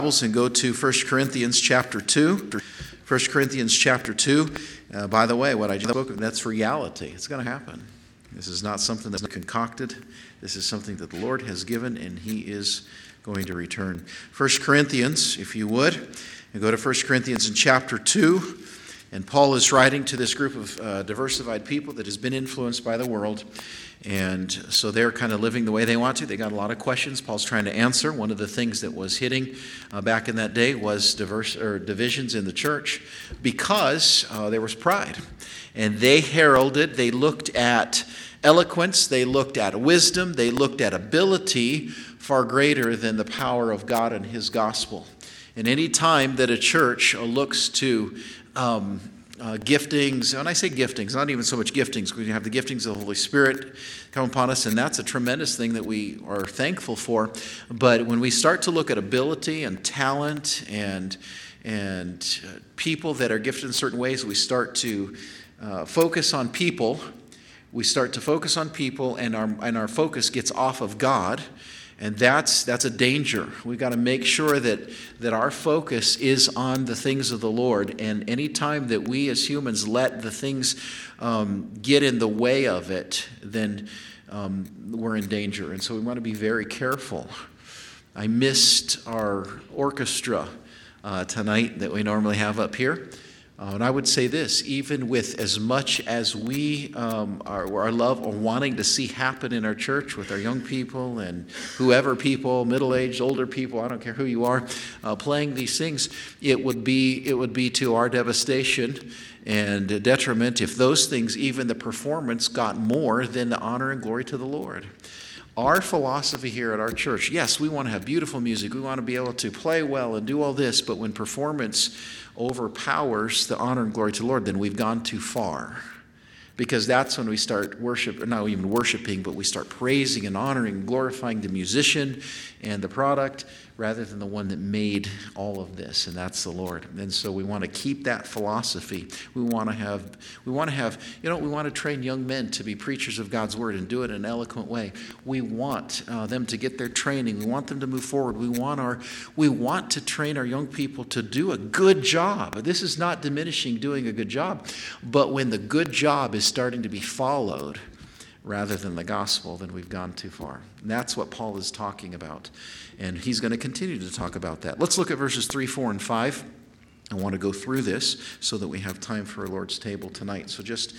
And go to 1 Corinthians chapter 2. 1 Corinthians chapter 2. By the way, what I just spoke of, that's reality. It's going to happen. This is not something that's concocted. This is something that the Lord has given, and He is going to return. 1 Corinthians, if you would, and go to 1 Corinthians in chapter 2. And Paul is writing to this group of diversified people that has been influenced by the world. And so they're kind of living the way they want to. They got a lot of questions Paul's trying to answer. One of the things that was hitting back in that day was divisions in the church because there was pride. And they heralded, they looked at eloquence, they looked at wisdom, they looked at ability far greater than the power of God and His gospel. And any time that a church looks to giftings, when I say giftings, not even so much giftings, we have the giftings of the Holy Spirit come upon us, and that's a tremendous thing that we are thankful for. But when we start to look at ability and talent and people that are gifted in certain ways, we start to focus on people. We start to focus on people, and our focus gets off of God. And that's a danger. We've got to make sure that our focus is on the things of the Lord. And any time that we as humans let the things get in the way of it, then we're in danger. And so we want to be very careful. I missed our orchestra tonight that we normally have up here. And I would say this, even with as much as we our love or wanting to see happen in our church with our young people and whoever people, middle-aged, older people, I don't care who you are, playing these things, it would be to our devastation and detriment if those things, even the performance, got more than the honor and glory to the Lord. Our philosophy here at our church, yes, we want to have beautiful music. We want to be able to play well and do all this, but when performance overpowers the honor and glory to the Lord, then we've gone too far. Because that's when we start not even worshiping, but we start praising and honoring and glorifying the musician and the product rather than the one that made all of this, and that's the Lord. And so we want to keep that philosophy. We want to train young men to be preachers of God's word and do it in an eloquent way. We want them to get their training. We want them to move forward. We want to train our young people to do a good job. This is not diminishing doing a good job, but when the good job is starting to be followed rather than the gospel, then we've gone too far. And that's what Paul is talking about. And he's going to continue to talk about that. Let's look at verses 3, 4, and 5. I want to go through this so that we have time for our Lord's table tonight. So just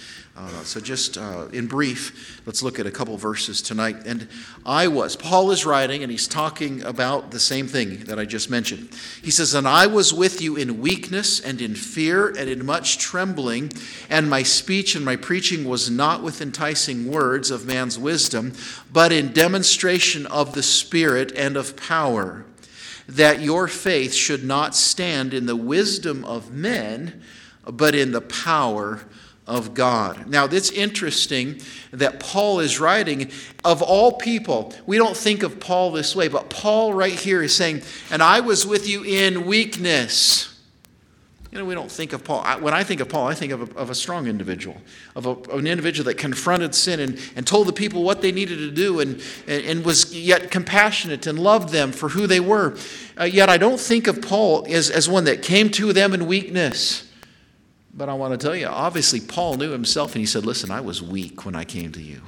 in brief, let's look at a couple verses tonight. And Paul is writing, and he's talking about the same thing that I just mentioned. He says, "And I was with you in weakness and in fear and in much trembling, and my speech and my preaching was not with enticing words of man's wisdom, but in demonstration of the Spirit and of power, that your faith should not stand in the wisdom of men, but in the power of God." Now, it's interesting that Paul is writing, of all people, we don't think of Paul this way, but Paul right here is saying, "And I was with you in weakness." We don't think of Paul. When I think of Paul, I think of a strong individual, of an individual that confronted sin and told the people what they needed to do and was yet compassionate and loved them for who they were. Yet I don't think of Paul as one that came to them in weakness. But I want to tell you, obviously Paul knew himself, and he said, "Listen, I was weak when I came to you."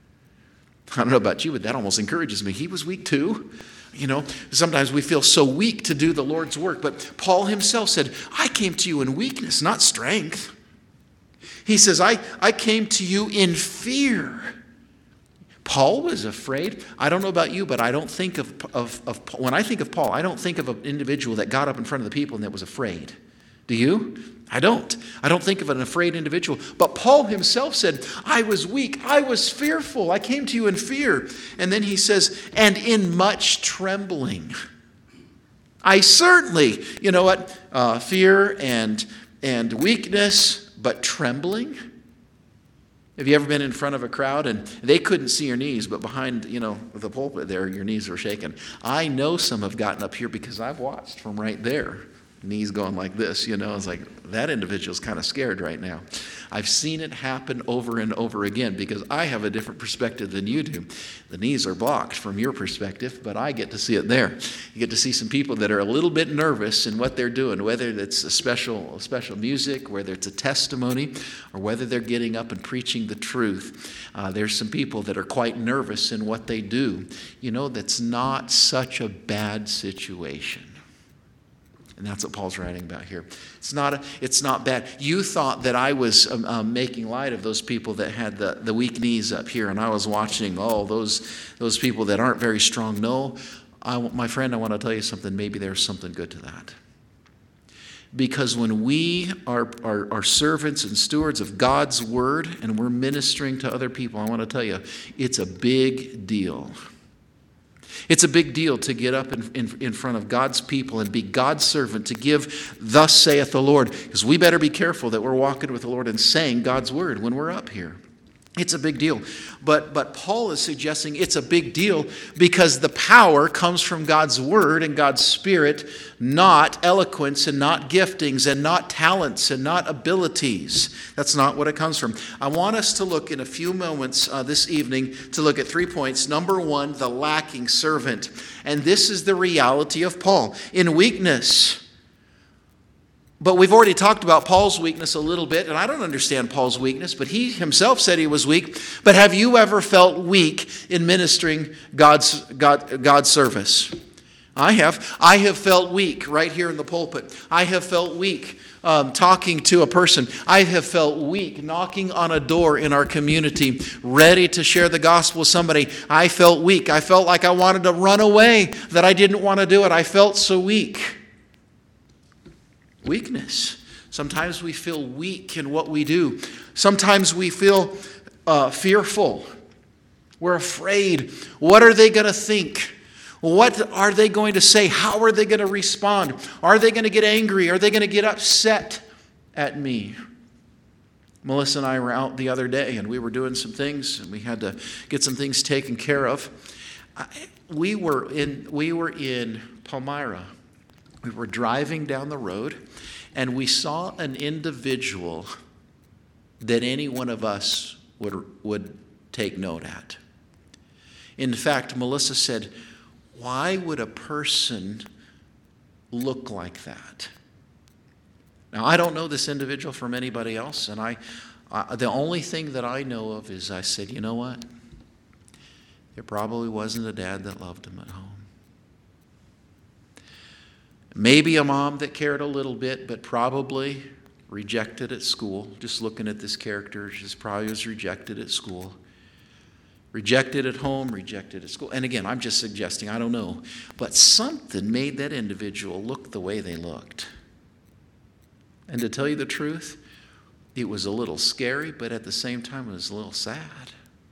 I don't know about you, but that almost encourages me. He was weak too. Sometimes we feel so weak to do the Lord's work. But Paul himself said, "I came to you in weakness, not strength." He says, I came to you in fear. Paul was afraid. I don't know about you, but I don't think of when I think of Paul, I don't think of an individual that got up in front of the people and that was afraid. Do you? I don't. I don't think of an afraid individual. But Paul himself said, "I was weak. I was fearful. I came to you in fear." And then he says, "And in much trembling." I certainly, fear and weakness, but trembling. Have you ever been in front of a crowd and they couldn't see your knees, but behind, the pulpit there, your knees were shaking? I know some have gotten up here because I've watched from right there. knees going like this, It's like, that individual's kind of scared right now. I've seen it happen over and over again because I have a different perspective than you do. The knees are blocked from your perspective, but I get to see it there. You get to see some people that are a little bit nervous in what they're doing, whether it's a special music, whether it's a testimony, or whether they're getting up and preaching the truth. There's some people that are quite nervous in what they do. That's not such a bad situation. And that's what Paul's writing about here. It's not bad. You thought that I was making light of those people that had the weak knees up here, and I was watching those people that aren't very strong. No, my friend, I want to tell you something. Maybe there's something good to that. Because when we are servants and stewards of God's word and we're ministering to other people, I want to tell you, it's a big deal. It's a big deal to get up in front of God's people and be God's servant, to give, thus saith the Lord. Because we better be careful that we're walking with the Lord and saying God's word when we're up here. It's a big deal. But Paul is suggesting it's a big deal because the power comes from God's word and God's spirit, not eloquence and not giftings and not talents and not abilities. That's not what it comes from. I want us to look in a few moments this evening to look at 3 points. Number one, the lacking servant. And this is the reality of Paul. In weakness. But we've already talked about Paul's weakness a little bit, and I don't understand Paul's weakness, but he himself said he was weak. But have you ever felt weak in ministering God's service? I have. I have felt weak right here in the pulpit. I have felt weak talking to a person. I have felt weak knocking on a door in our community, ready to share the gospel with somebody. I felt weak. I felt like I wanted to run away, that I didn't want to do it. I felt so weak. Weakness. Sometimes we feel weak in what we do. Sometimes we feel fearful. We're afraid. What are they going to think? What are they going to say? How are they going to respond? Are they going to get angry? Are they going to get upset at me? Melissa and I were out the other day, and we were doing some things, and we had to get some things taken care of. We were in Palmyra. We were driving down the road, and we saw an individual that any one of us would take note at. In fact, Melissa said, why would a person look like that? Now, I don't know this individual from anybody else, and the only thing that I know of is I said, you know what? There probably wasn't a dad that loved him at home. Maybe a mom that cared a little bit, but probably rejected at school. Just looking at this character, she probably was rejected at school. Rejected at home, rejected at school. And again, I'm just suggesting, I don't know. But something made that individual look the way they looked. And to tell you the truth, it was a little scary, but at the same time, it was a little sad.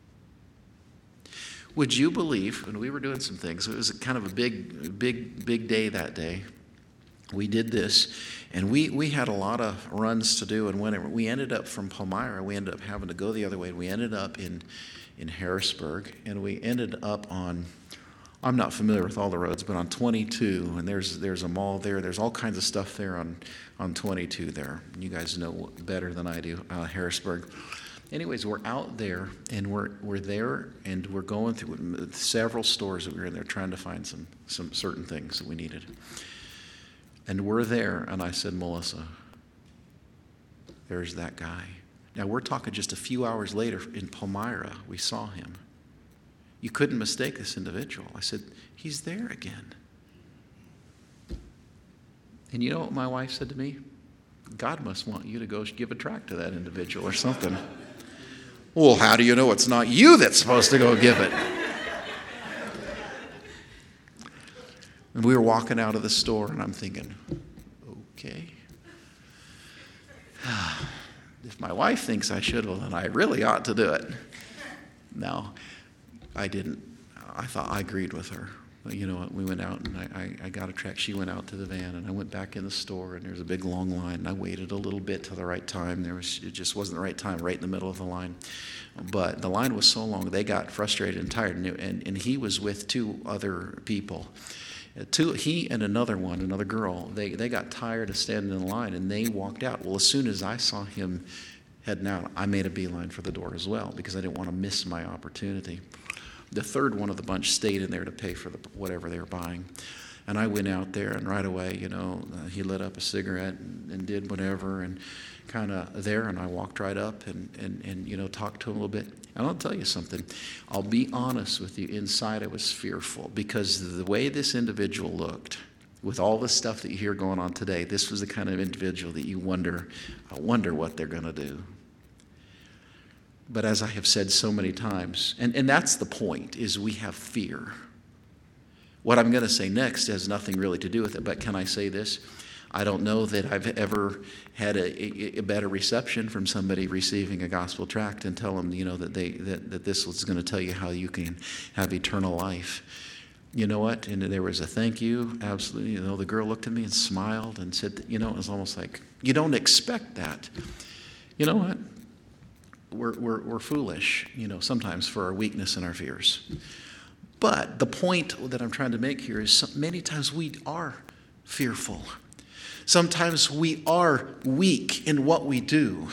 Would you believe, when we were doing some things, it was kind of a big day that day. We did this, and we had a lot of runs to do, and when we ended up from Palmyra, we ended up having to go the other way. We ended up in Harrisburg, and we ended up on, I'm not familiar with all the roads, but on 22, and there's a mall there. There's all kinds of stuff there on 22 there. You guys know better than I do, Harrisburg. Anyways, we're out there, and we're there, and we're going through several stores that we were in there trying to find some certain things that we needed. And we're there, and I said, Melissa, there's that guy. Now, we're talking just a few hours later in Palmyra, we saw him. You couldn't mistake this individual. I said, he's there again. And you know what my wife said to me? God must want you to go give a tract to that individual or something. Well, how do you know it's not you that's supposed to go give it? And we were walking out of the store, and I'm thinking, okay. If my wife thinks I should, well, then I really ought to do it. No, I didn't. I thought I agreed with her. But you know what? We went out, and I got a tract. She went out to the van, and I went back in the store, and there was a big long line. And I waited a little bit till the right time. It just wasn't the right time, right in the middle of the line. But the line was so long, they got frustrated and tired. And he was with two other people. He and another girl, they got tired of standing in line and they walked out. Well, as soon as I saw him heading out, I made a beeline for the door as well because I didn't want to miss my opportunity. The third one of the bunch stayed in there to pay for whatever they were buying. And I went out there, and right away, he lit up a cigarette and did whatever, and kind of there, and I walked right up and talked to him a little bit. And I'll tell you something. I'll be honest with you. Inside, I was fearful because the way this individual looked, with all the stuff that you hear going on today, this was the kind of individual that you wonder what they're going to do. But as I have said so many times, and that's the point, is we have fear. What I'm going to say next has nothing really to do with it, but can I say this? I don't know that I've ever had a better reception from somebody receiving a gospel tract and tell them, that this is going to tell you how you can have eternal life. You know what? And there was a thank you, absolutely. The girl looked at me and smiled and said, it was almost like, you don't expect that. You know what? We're foolish, sometimes for our weakness and our fears. But the point that I'm trying to make here is many times we are fearful. Sometimes we are weak in what we do.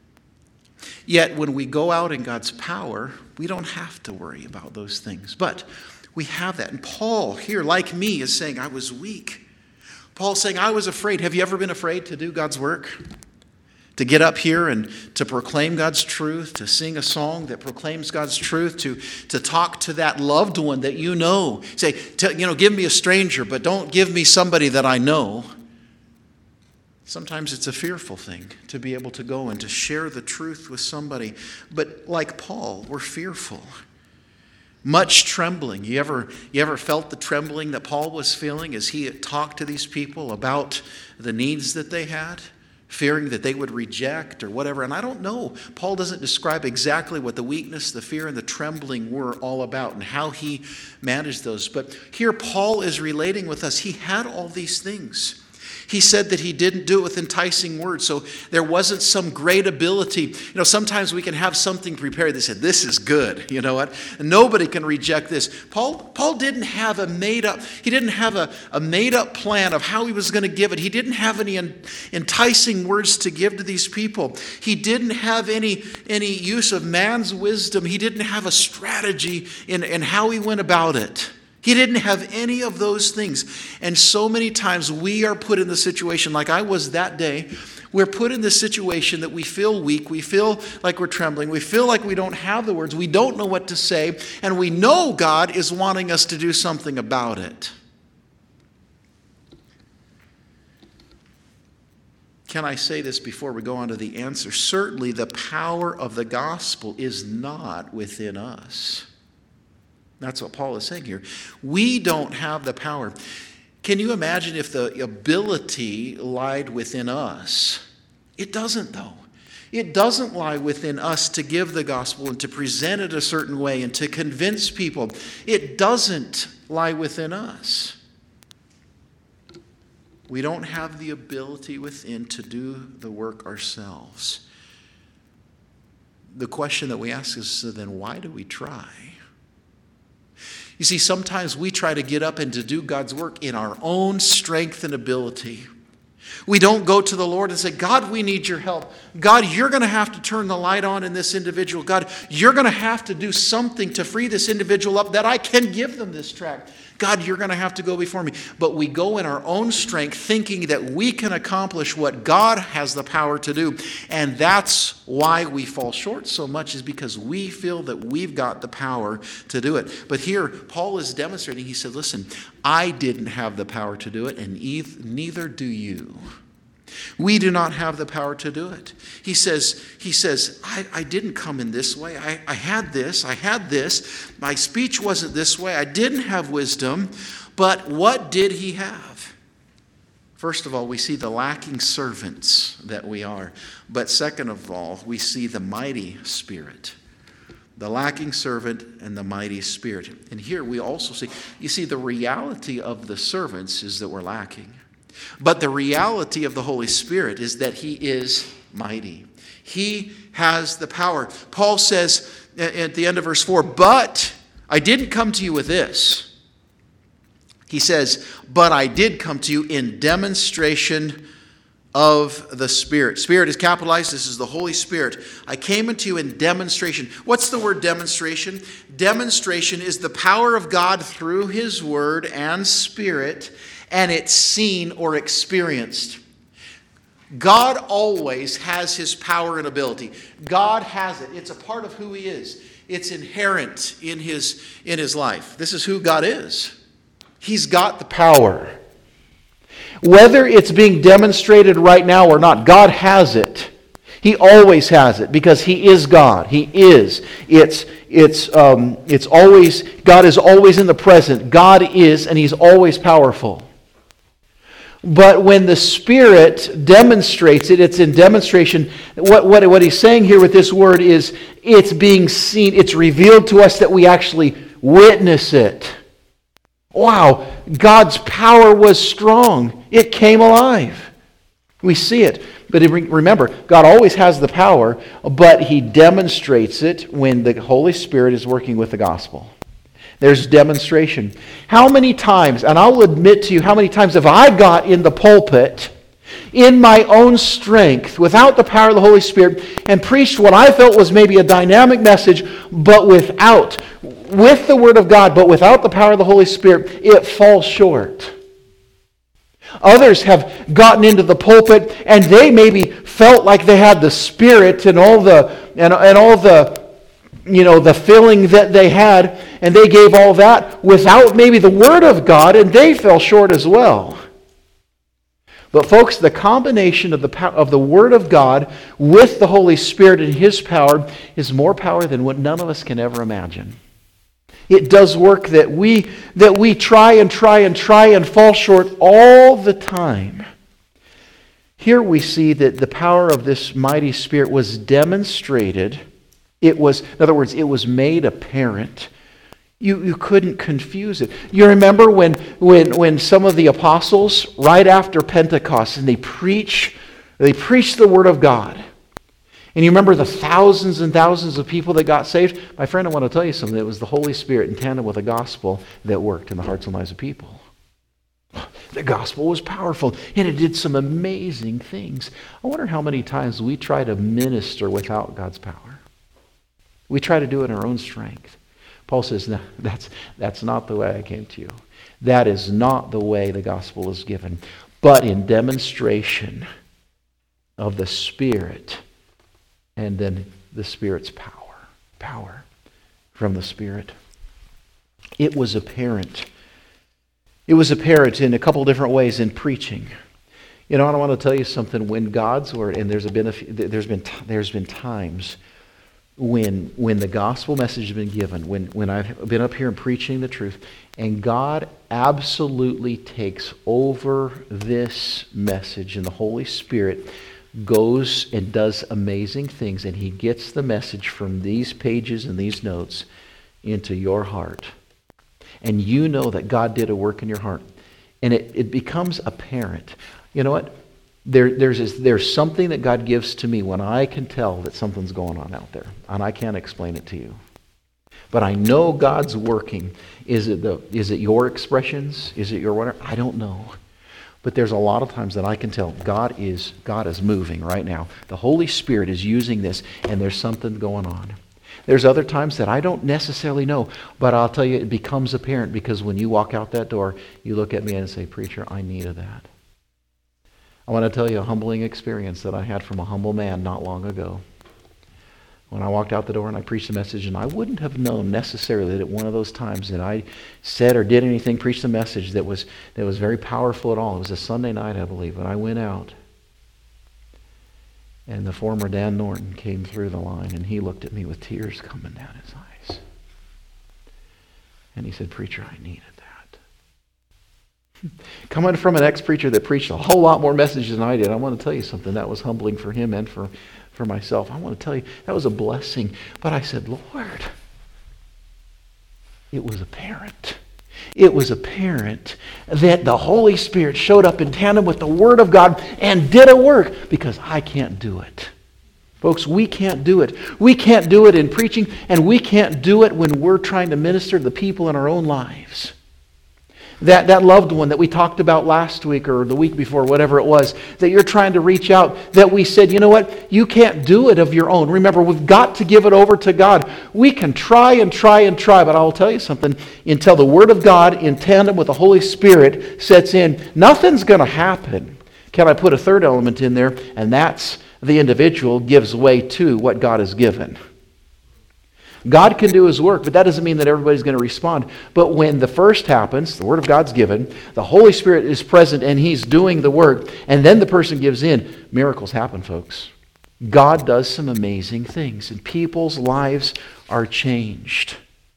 Yet when we go out in God's power, we don't have to worry about those things. But we have that. And Paul here, like me, is saying, I was weak. Paul's saying, I was afraid. Have you ever been afraid to do God's work? To get up here and to proclaim God's truth, to sing a song that proclaims God's truth, to talk to that loved one that you know. Say, give me a stranger, but don't give me somebody that I know. Sometimes it's a fearful thing to be able to go and to share the truth with somebody. But like Paul, we're fearful. Much trembling. You ever felt the trembling that Paul was feeling as he talked to these people about the needs that they had? Fearing that they would reject or whatever. And I don't know. Paul doesn't describe exactly what the weakness, the fear, and the trembling were all about and how he managed those. But here Paul is relating with us. He had all these things. He said that he didn't do it with enticing words. So there wasn't some great ability. Sometimes we can have something prepared that said, this is good. You know what? And nobody can reject this. Paul didn't have a made up plan of how he was going to give it. He didn't have any enticing words to give to these people. He didn't have any use of man's wisdom. He didn't have a strategy in how he went about it. He didn't have any of those things. And so many times we are put in the situation, like I was that day, we're put in the situation that we feel weak, we feel like we're trembling, we feel like we don't have the words, we don't know what to say, and we know God is wanting us to do something about it. Can I say this before we go on to the answer? Certainly the power of the gospel is not within us. That's what Paul is saying here. We don't have the power. Can you imagine if the ability lied within us? It doesn't, though. It doesn't lie within us to give the gospel and to present it a certain way and to convince people. It doesn't lie within us. We don't have the ability within to do the work ourselves. The question that we ask is, so then why do we try? You see, sometimes we try to get up and to do God's work in our own strength and ability. We don't go to the Lord and say, God, we need your help. God, you're going to have to turn the light on in this individual. God, you're going to have to do something to free this individual up that I can give them this tract. God, you're going to have to go before me. But we go in our own strength thinking that we can accomplish what God has the power to do. And that's why we fall short so much, is because we feel that we've got the power to do it. But here, Paul is demonstrating, he said, listen, I didn't have the power to do it, and neither do you. We do not have the power to do it. He says, I didn't come in this way. I had this. My speech wasn't this way. I didn't have wisdom. But what did he have? First of all, we see the lacking servants that we are. But second of all, we see the mighty spirit. The lacking servant and the mighty spirit. And here we also see, the reality of the servants is that we're lacking. But the reality of the Holy Spirit is that he is mighty. He has the power. Paul says at the end of verse 4, but I didn't come to you with this. He says, but I did come to you in demonstration of the Spirit. Spirit is capitalized. This is the Holy Spirit. I came unto you in demonstration. What's the word demonstration? Demonstration is the power of God through His Word and Spirit, and it's seen or experienced. God always has His power and ability. God has it. It's a part of who He is. It's inherent in His life. This is who God is. He's got the power. Whether it's being demonstrated right now or not, God has it. He always has it because He is God. He is. It's always, God is always in the present. God is, and He's always powerful. But when the Spirit demonstrates it, it's in demonstration. What He's saying here with this word is it's being seen, it's revealed to us that we actually witness it. Wow, God's power was strong. It came alive. We see it. But remember, God always has the power, but He demonstrates it when the Holy Spirit is working with the gospel. There's demonstration. How many times, and I'll admit to you, how many times have I got in the pulpit in my own strength, without the power of the Holy Spirit, and preached what I felt was maybe a dynamic message, but with the Word of God, but without the power of the Holy Spirit, it falls short. Others have gotten into the pulpit, and they maybe felt like they had the Spirit and all the feeling that they had, and they gave all that without maybe the Word of God, and they fell short as well. But folks, the combination of the Word of God with the Holy Spirit and His power is more power than what none of us can ever imagine. It does work that we try and fall short all the time. Here we see that the power of this mighty Spirit was demonstrated. In other words, it was made apparent. You couldn't confuse it. You remember when some of the apostles, right after Pentecost, and they preach the Word of God. And you remember the thousands and thousands of people that got saved? My friend, I want to tell you something. It was the Holy Spirit in tandem with the gospel that worked in the hearts and lives of people. The gospel was powerful, and it did some amazing things. I wonder how many times we try to minister without God's power. We try to do it in our own strength. Paul says, no, that's not the way I came to you. That is not the way the gospel is given. But in demonstration of the Spirit, and then the Spirit's power from the Spirit. It was apparent. It was apparent in a couple different ways in preaching. You know, I want to tell you something. When God's Word, and there's been times when the gospel message has been given, when I've been up here and preaching the truth, and God absolutely takes over this message, and the Holy Spirit goes and does amazing things, and He gets the message from these pages and these notes into your heart. And you know that God did a work in your heart. And it becomes apparent. You know what? There's something that God gives to me when I can tell that something's going on out there. And I can't explain it to you. But I know God's working. Is it your expressions? Is it your whatever? I don't know. But there's a lot of times that I can tell God is moving right now. The Holy Spirit is using this, and there's something going on. There's other times that I don't necessarily know, but I'll tell you, it becomes apparent because when you walk out that door, you look at me and say, "Preacher, I needed that." I want to tell you a humbling experience that I had from a humble man not long ago. When I walked out the door and I preached the message, and I wouldn't have known necessarily that at one of those times that I said or did anything, preached a message that was very powerful at all. It was a Sunday night, I believe, and I went out. And the former Dan Norton came through the line, and he looked at me with tears coming down his eyes. And he said, "Preacher, I needed that." Coming from an ex-preacher that preached a whole lot more messages than I did, I want to tell you something. That was humbling for him and for myself. I want to tell you, that was a blessing. But I said, "Lord," it was apparent. It was apparent that the Holy Spirit showed up in tandem with the Word of God and did a work, because I can't do it. Folks, we can't do it. We can't do it in preaching, and we can't do it when we're trying to minister to the people in our own lives. that loved one that we talked about last week or the week before, whatever it was, that you're trying to reach out, that we said, you know what, you can't do it of your own. Remember, we've got to give it over to God. We can try and try and try, but I'll tell you something, until the Word of God in tandem with the Holy Spirit sets in, nothing's going to happen. Can I put a third element in there? And that's the individual gives way to what God has given. God can do His work, but that doesn't mean that everybody's going to respond. But when the first happens, the Word of God's given, the Holy Spirit is present and He's doing the work, and then the person gives in, miracles happen, folks. God does some amazing things, and people's lives are changed.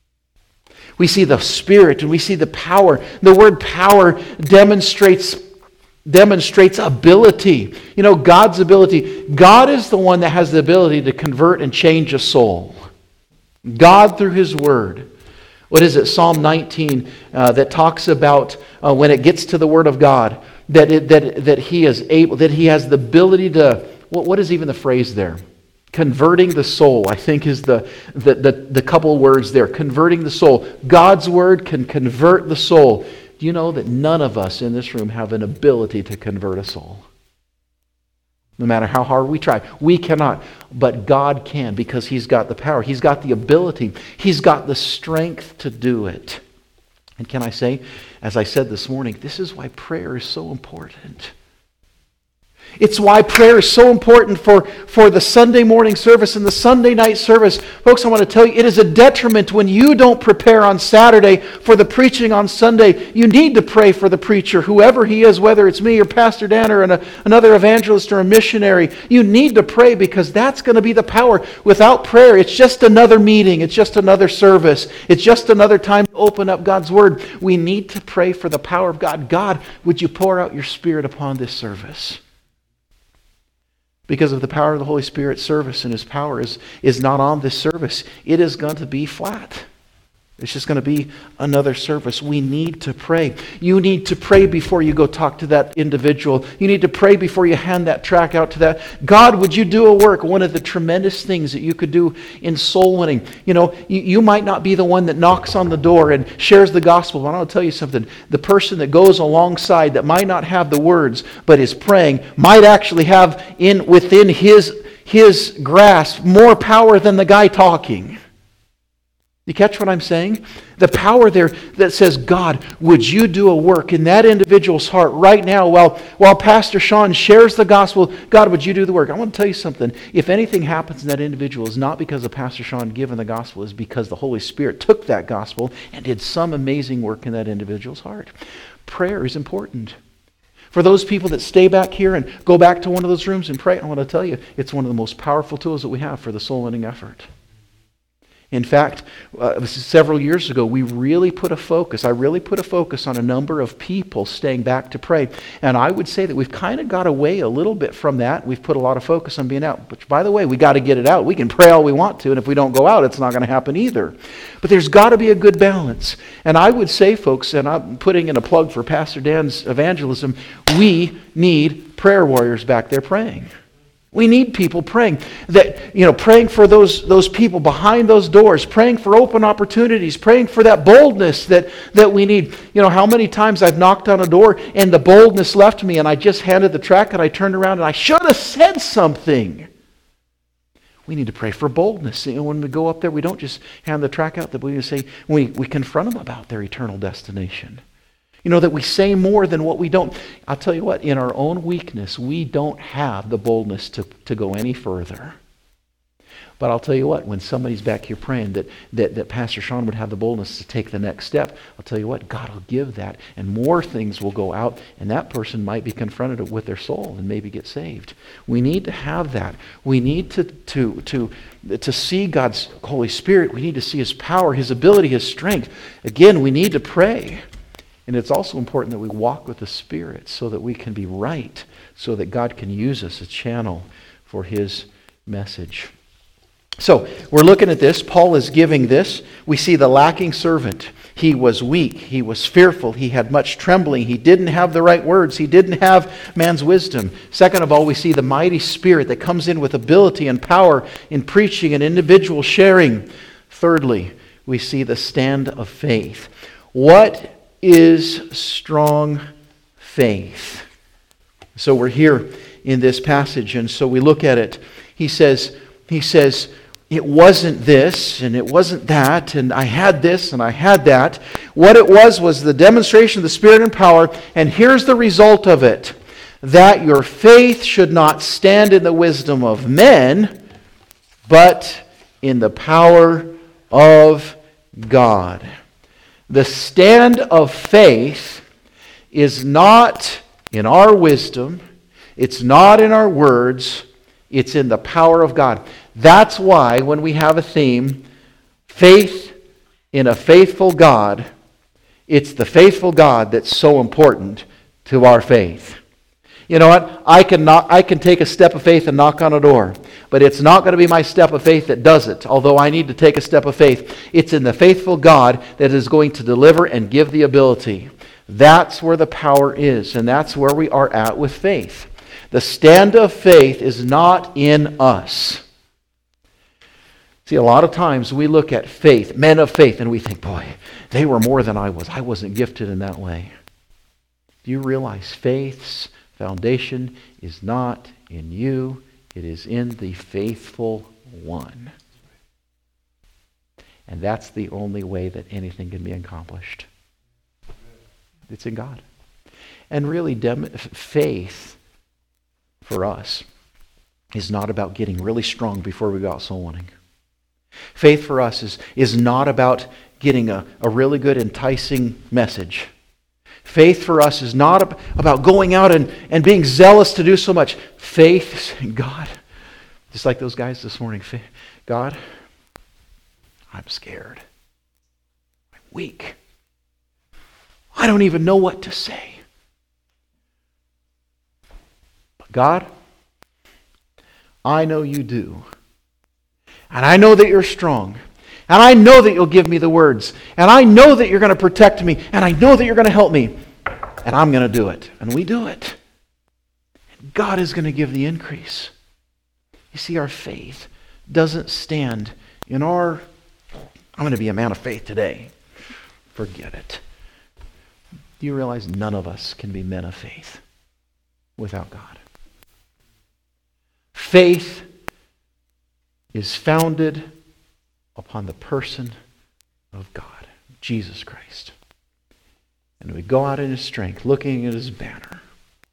We see the Spirit and we see the power. The word power demonstrates ability. You know, God's ability. God is the one that has the ability to convert and change a soul. God through His Word. What is it? Psalm 19 that talks about when it gets to the Word of God that He is able, that He has the ability to. What is even the phrase there? Converting the soul, I think, is the couple words there. Converting the soul. God's Word can convert the soul. Do you know that none of us in this room have an ability to convert a soul? No matter how hard we try. We cannot. But God can, because He's got the power. He's got the ability. He's got the strength to do it. And can I say, as I said this morning, this is why prayer is so important. It's why prayer is so important for the Sunday morning service and the Sunday night service. Folks, I want to tell you, it is a detriment when you don't prepare on Saturday for the preaching on Sunday. You need to pray for the preacher, whoever he is, whether it's me or Pastor Dan or another evangelist or a missionary. You need to pray, because that's going to be the power. Without prayer, it's just another meeting. It's just another service. It's just another time to open up God's Word. We need to pray for the power of God. God, would you pour out your Spirit upon this service? Because of the power of the Holy Spirit's service, and His power is not on this service, it is going to be flat. It's just going to be another service. We need to pray. You need to pray before you go talk to that individual. You need to pray before you hand that tract out to that. God, would you do a work? One of the tremendous things that you could do in soul winning. You know, you might not be the one that knocks on the door and shares the gospel, but I'll tell you something. The person that goes alongside that might not have the words, but is praying, might actually have within his grasp more power than the guy talking. You catch what I'm saying? The power there that says, God, would you do a work in that individual's heart right now while Pastor Sean shares the gospel? God, would you do the work? I want to tell you something. If anything happens in that individual, it's not because of Pastor Sean giving the gospel. It's because the Holy Spirit took that gospel and did some amazing work in that individual's heart. Prayer is important. For those people that stay back here and go back to one of those rooms and pray, I want to tell you, it's one of the most powerful tools that we have for the soul-winning effort. In fact, several years ago, I really put a focus on a number of people staying back to pray. And I would say that we've kind of got away a little bit from that. We've put a lot of focus on being out. But by the way, we got to get it out. We can pray all we want to, and if we don't go out, it's not going to happen either. But there's got to be a good balance. And I would say, folks, and I'm putting in a plug for Pastor Dan's evangelism, we need prayer warriors back there praying. We need people praying, praying for those people behind those doors, praying for open opportunities, praying for that boldness that we need. You know, how many times I've knocked on a door and the boldness left me and I just handed the tract and I turned around and I should have said something. We need to pray for boldness. You know, when we go up there, we don't just hand the tract out, that we say, we confront them about their eternal destination. You know, that we say more than what we don't. I'll tell you what, in our own weakness, we don't have the boldness to go any further. But I'll tell you what, when somebody's back here praying that Pastor Sean would have the boldness to take the next step, I'll tell you what, God will give that, and more things will go out, and that person might be confronted with their soul and maybe get saved. We need to have that. We need to see God's Holy Spirit. We need to see His power, His ability, His strength. Again, we need to pray. And it's also important that we walk with the Spirit so that we can be right, so that God can use us as a channel for His message. So, we're looking at this. Paul is giving this. We see the lacking servant. He was weak. He was fearful. He had much trembling. He didn't have the right words. He didn't have man's wisdom. Second of all, we see the mighty Spirit that comes in with ability and power in preaching and individual sharing. Thirdly, we see the stand of faith. What is strong faith? So we're here in this passage, and so we look at it. He says, it wasn't this, and it wasn't that, and I had this, and I had that. What it was the demonstration of the Spirit and power, and here's the result of it. That your faith should not stand in the wisdom of men, but in the power of God. The stand of faith is not in our wisdom, it's not in our words, it's in the power of God. That's why when we have a theme, faith in a faithful God, it's the faithful God that's so important to our faith. You know what? I can take a step of faith and knock on a door, but it's not going to be my step of faith that does it, although I need to take a step of faith. It's in the faithful God that is going to deliver and give the ability. That's where the power is, and that's where we are at with faith. The stand of faith is not in us. See, a lot of times we look at faith, men of faith, and we think, boy, they were more than I was. I wasn't gifted in that way. Do you realize faith's foundation is not in you, it is in the faithful one. And that's the only way that anything can be accomplished. It's in God. And really, faith for us is not about getting really strong before we go out soul winning. Faith for us is not about getting a really good enticing message. Faith for us is not about going out and being zealous to do so much. Faith is saying, God, just like those guys this morning, God, I'm scared. I'm weak. I don't even know what to say. But God, I know you do. And I know that you're strong. And I know that you'll give me the words. And I know that you're going to protect me. And I know that you're going to help me. And I'm going to do it. And we do it. And God is going to give the increase. You see, our faith doesn't stand in our, I'm going to be a man of faith today. Forget it. Do you realize none of us can be men of faith without God? Faith is founded upon the person of God, Jesus Christ. And we go out in His strength, looking at His banner.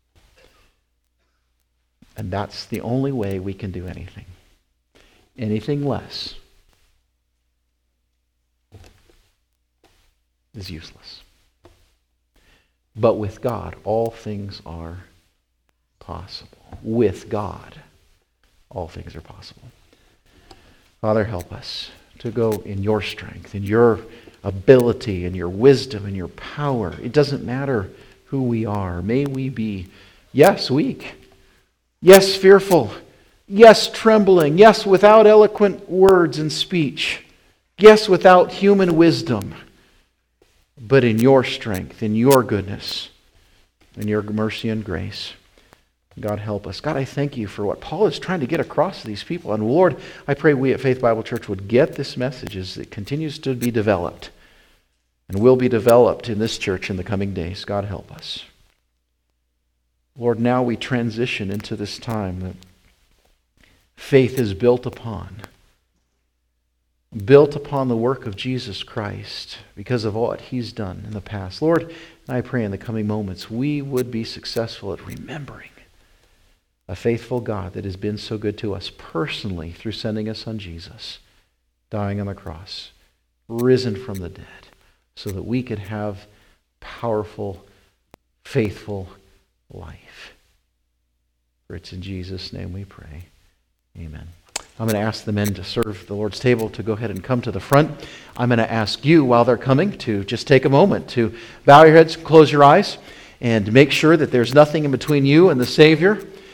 And that's the only way we can do anything. Anything less is useless. But with God, all things are possible. With God, all things are possible. Father, help us to go in your strength, in your ability, in your wisdom, in your power. It doesn't matter who we are. May we be, yes, weak. Yes, fearful. Yes, trembling. Yes, without eloquent words and speech. Yes, without human wisdom. But in your strength, in your goodness, in your mercy and grace. God, help us. God, I thank you for what Paul is trying to get across to these people. And Lord, I pray we at Faith Bible Church would get this message as it continues to be developed and will be developed in this church in the coming days. God, help us. Lord, now we transition into this time that faith is built upon the work of Jesus Christ because of what He's done in the past. Lord, I pray in the coming moments we would be successful at remembering a faithful God that has been so good to us personally through sending His Son Jesus, dying on the cross, risen from the dead, so that we could have powerful, faithful life. For it's in Jesus' name we pray. Amen. I'm going to ask the men to serve the Lord's table to go ahead and come to the front. I'm going to ask you, while they're coming, to just take a moment to bow your heads, close your eyes, and make sure that there's nothing in between you and the Savior.